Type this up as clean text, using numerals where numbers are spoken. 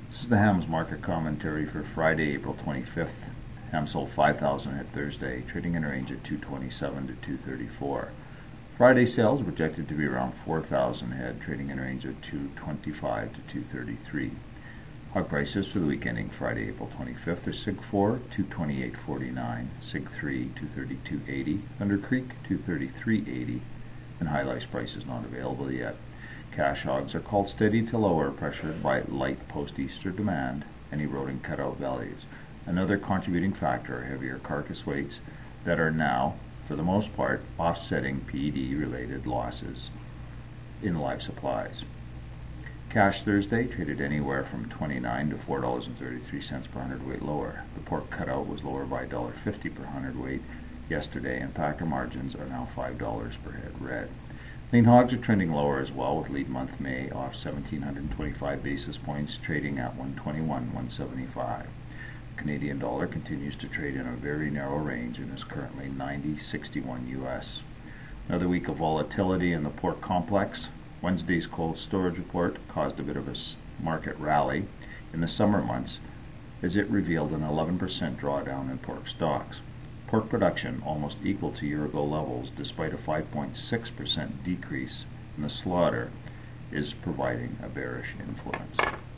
This is the hams market commentary for Friday, April 25th. Ham sold 5,000 head Thursday, trading in a range of 227 to 234. Friday sales are projected to be around 4,000 head, trading in a range of 225 to 233. Hog prices for the week ending Friday, April 25th are Sig 4, 228.49, Sig 3, 232.80, Thunder Creek, 233.80, and High Life price is not available yet. Cash hogs are called steady to lower, pressured by light post-Easter demand and eroding cutout values. Another contributing factor are heavier carcass weights that are now, for the most part, offsetting PED-related losses in live supplies. Cash Thursday traded anywhere from $29 to $4.33 per hundredweight lower. The pork cutout was lower by $1.50 per hundredweight yesterday, and packer margins are now $5 per head red. Lean hogs are trending lower as well, with lead month May off 1,725 basis points, trading at 121.175. Canadian dollar continues to trade in a very narrow range and is currently 90.61 US. Another week of volatility in the pork complex. Wednesday's cold storage report caused a bit of a market rally in the summer months as it revealed an 11% drawdown in pork stocks. Pork production almost equal to year-ago levels despite a 5.6% decrease in the slaughter is providing a bearish influence.